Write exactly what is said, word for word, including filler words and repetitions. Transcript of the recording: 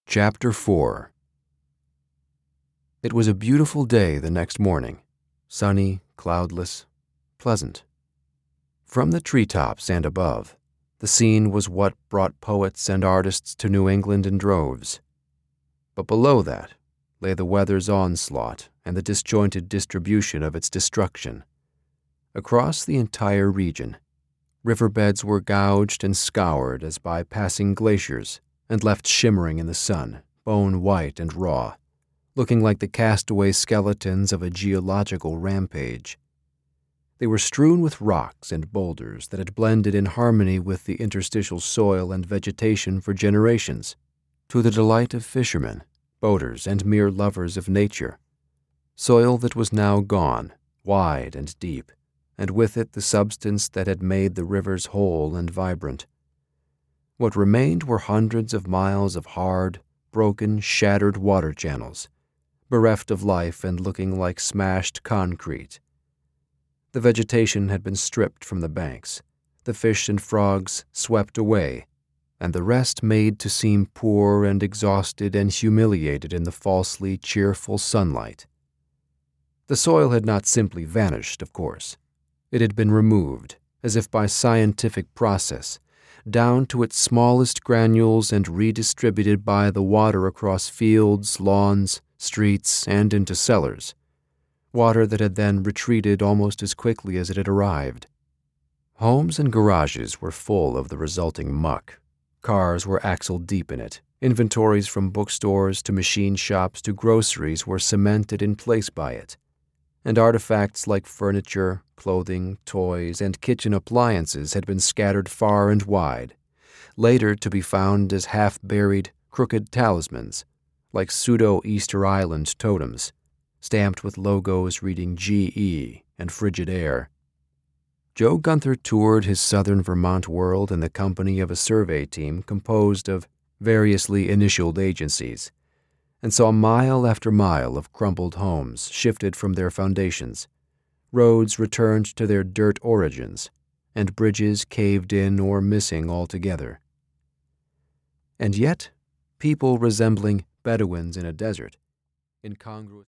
Chapter four. It was a beautiful day the next morning, sunny, cloudless, pleasant. From the treetops and above, the scene was what brought poets and artists to New England in droves. But below that lay the weather's onslaught and the disjointed distribution of its destruction. Across the entire region, riverbeds were gouged and scoured as by passing glaciers, and left shimmering in the sun, bone-white and raw, looking like the castaway skeletons of a geological rampage. They were strewn with rocks and boulders that had blended in harmony with the interstitial soil and vegetation for generations, to the delight of fishermen, boaters, and mere lovers of nature. Soil that was now gone, wide and deep, and with it the substance that had made the rivers whole and vibrant. What remained were hundreds of miles of hard, broken, shattered water channels, bereft of life and looking like smashed concrete. The vegetation had been stripped from the banks, the fish and frogs swept away, and the rest made to seem poor and exhausted and humiliated in the falsely cheerful sunlight. The soil had not simply vanished, of course. It had been removed, as if by scientific process, down to its smallest granules and redistributed by the water across fields, lawns, streets, and into cellars, water that had then retreated almost as quickly as it had arrived. Homes and garages were full of the resulting muck. Cars were axle-deep in it. Inventories from bookstores to machine shops to groceries were cemented in place by it, and artifacts like furniture, clothing, toys, and kitchen appliances had been scattered far and wide, later to be found as half-buried, crooked talismans, like pseudo-Easter Island totems, stamped with logos reading G E and Frigid Air. Joe Gunther toured his southern Vermont world in the company of a survey team composed of variously initialed agencies, and saw mile after mile of crumbled homes shifted from their foundations, roads returned to their dirt origins, and bridges caved in or missing altogether. And yet, people resembling Bedouins in a desert, incongruous